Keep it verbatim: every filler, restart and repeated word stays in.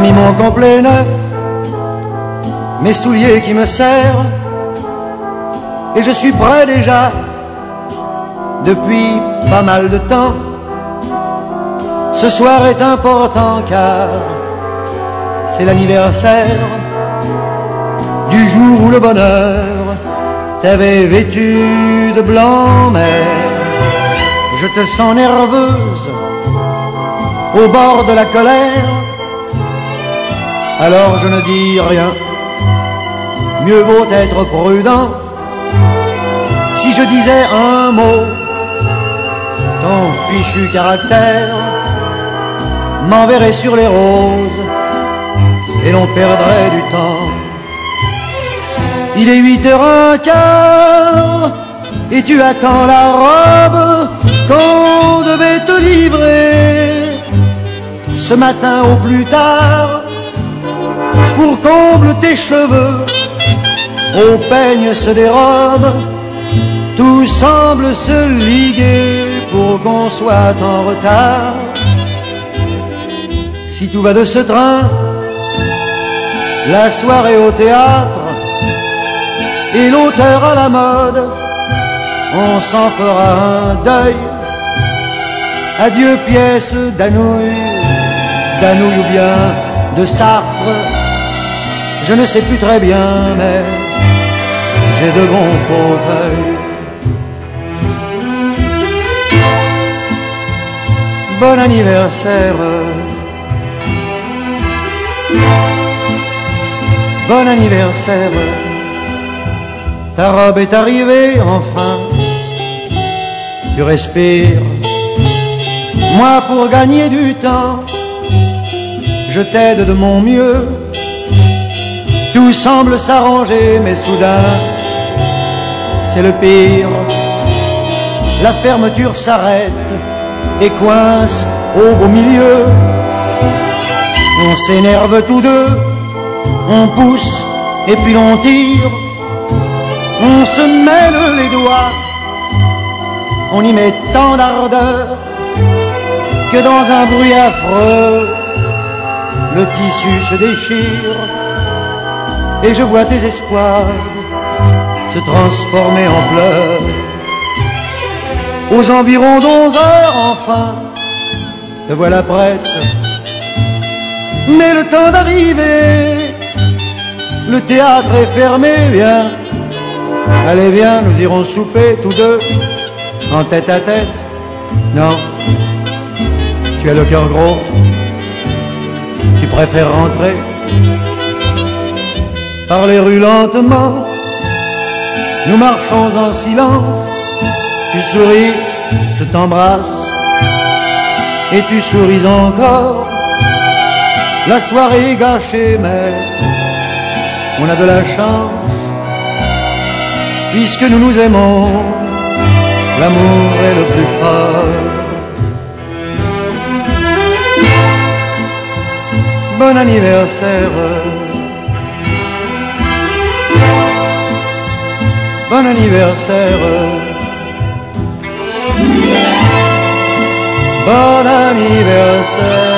mis mon complet neuf, mes souliers qui me serrent, et je suis prêt déjà depuis pas mal de temps. Ce soir est important car c'est l'anniversaire du jour où le bonheur t'avait vêtu de blanc, mais je te sens nerveuse au bord de la colère. Alors je ne dis rien, mieux vaut être prudent. Si je disais un mot, ton fichu caractère m'enverrait sur les roses et l'on perdrait du temps. Il est huit heures un quart et tu attends la robe qu'on devait te livrer ce matin au plus tard. Pour comble tes cheveux, au peigne se dérobe, tout semble se liguer pour qu'on soit en retard. Si tout va de ce train, la soirée au théâtre et l'auteur à la mode, on s'en fera un deuil. Adieu pièce d'Anouilh, d'Anouilh ou bien de Sartre, je ne sais plus très bien, mais j'ai de bons fauteuils. Bon anniversaire, bon anniversaire. Ta robe est arrivée enfin, tu respires. Moi pour gagner du temps, je t'aide de mon mieux. Tout semble s'arranger, mais soudain, c'est le pire. La fermeture s'arrête et coince au beau milieu. On s'énerve tous deux, on pousse et puis l'on tire. On se mêle les doigts, on y met tant d'ardeur que dans un bruit affreux, le tissu se déchire. Et je vois tes espoirs se transformer en pleurs. Aux environs d'onze heures, enfin, te voilà prête. Mais le temps d'arriver, le théâtre est fermé, viens. Allez viens, nous irons souper tous deux, en tête à tête. Non, tu as le cœur gros, tu préfères rentrer. Par les rues lentement, nous marchons en silence. Tu souris, je t'embrasse, et tu souris encore. La soirée est gâchée, mais on a de la chance, puisque nous nous aimons, l'amour est le plus fort. Bon anniversaire, bon anniversaire, bon anniversaire.